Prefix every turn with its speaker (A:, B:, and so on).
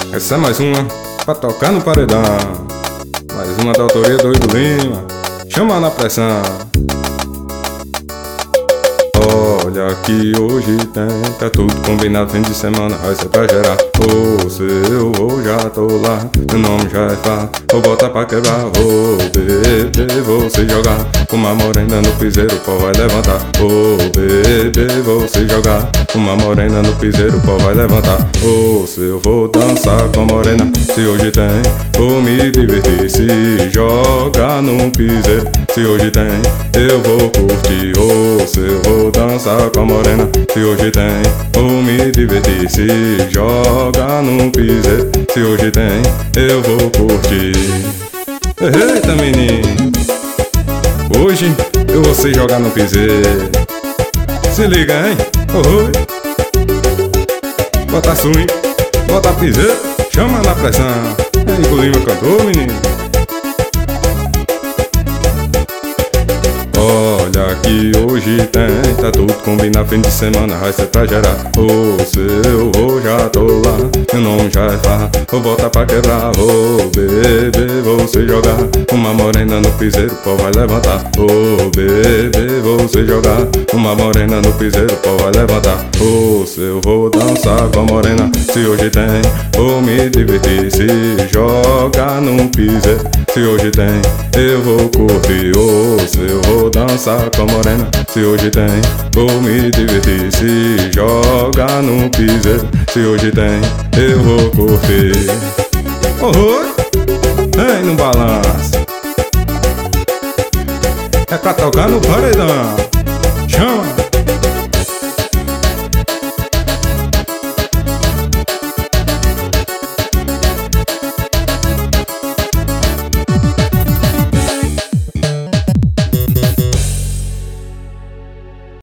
A: Essa é mais uma pra tocar no paredão. Mais uma da autoria do Igor Lima. Chama na pressão. Olha que hoje tem, tá tudo combinado, fim de semana vai ser pra gerar. Ô, se eu vou, já tô lá, meu nome já é Fá. Vou botar pra quebrar, vou beber, vou se jogar. Com uma morena no piseiro, o pau vai levantar. Vou beber, vou se jogar. Com uma morena no piseiro, o pau vai levantar. Ô, se eu vou dançar com a morena, se hoje tem, vou me divertir. Se jogar num piseiro, se hoje tem, eu vou curtir. Ô, se eu vou dançar com a morena, se hoje tem, vou me divertir. Se joga num piseiro, se hoje tem, eu vou curtir. Eita menino, hoje eu vou se jogar no piseiro. Se liga, hein? Oi. Bota swing, bota piseiro, chama na pressão. Aí o Lima cantou, menino. Olha que hoje tem, tá tudo combinado, fim de semana vai ser pra gerar. Ô, se eu vou, já tô lá, meu nome já é Fá. Vou botar pra quebrar, vou beber, vou se jogar. Uma morena no piseiro, o pau vai levantar. Vou beber, vou se jogar. Uma morena no piseiro, o pau vai levantar. Ô, se eu vou dançar com a morena, se hoje tem, vou me divertir. Se jogar num piseiro, se hoje tem, eu vou curtir. Ô, se eu vou dançar com a morena, se hoje tem, vou me divertir. Se jogar num piseiro, se hoje tem, eu vou curtir. Vem no balanço, é pra tocar no paredão.